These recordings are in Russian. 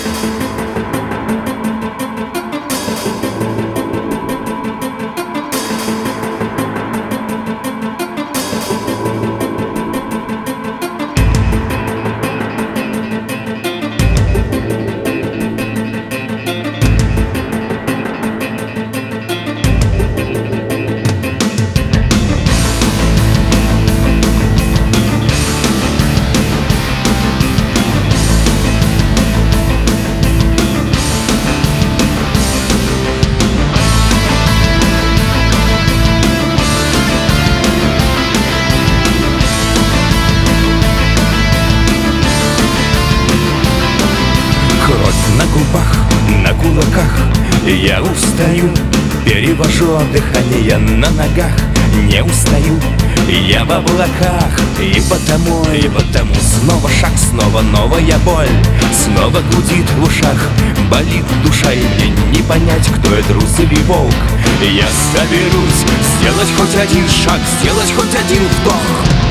На губах, на кулаках я устаю, перевожу дыхание на ногах. Не устаю, я в облаках. И потому снова шаг, снова новая боль. Снова гудит в ушах, болит душа, и мне не понять, кто это, трус или волк. Я соберусь сделать хоть один шаг, сделать хоть один вдох.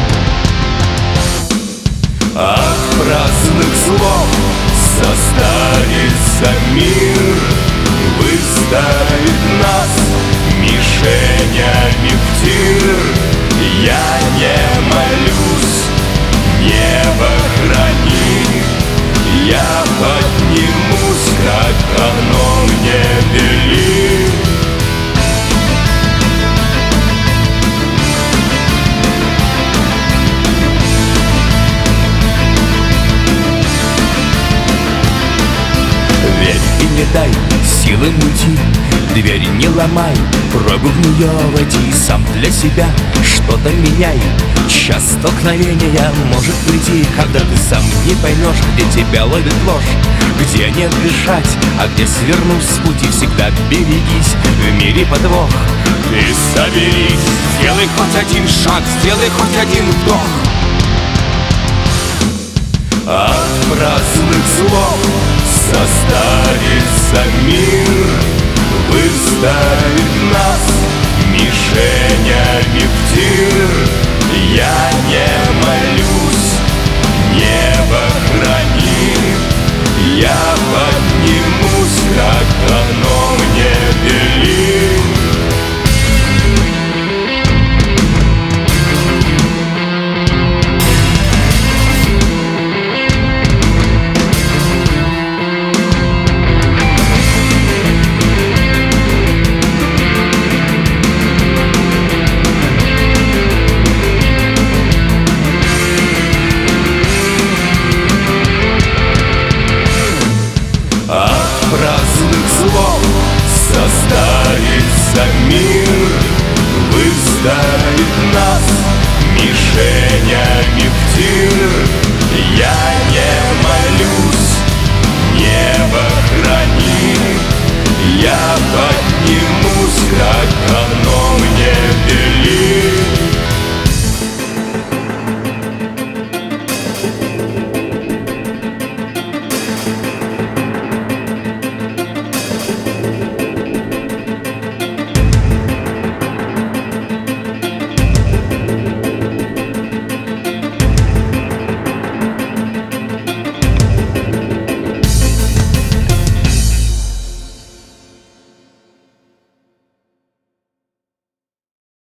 От праздных слов состарится мир, выставит нас мишенями в тир. Я не молюсь, небо храни, я поднимусь, как оно мне велит. И не дай силы уйти, дверь не ломай, пробуй в нее войти. Сам для себя что-то меняй. Час столкновения может прийти, когда ты сам не поймешь, где тебя ловит ложь, где не дышать, а где свернуть с пути. Всегда берегись, в мире подвох. Ты соберись, сделай хоть один шаг, сделай хоть один вдох. От праздных слов состарится мир, выставит нас мишенями в тир. Я не молюсь, небо храни, я поднимусь, как оно мне велит. Праздных слов состарится мир, выставит нас мишенями в тир. Я не молюсь, небо храни, я поднимусь, как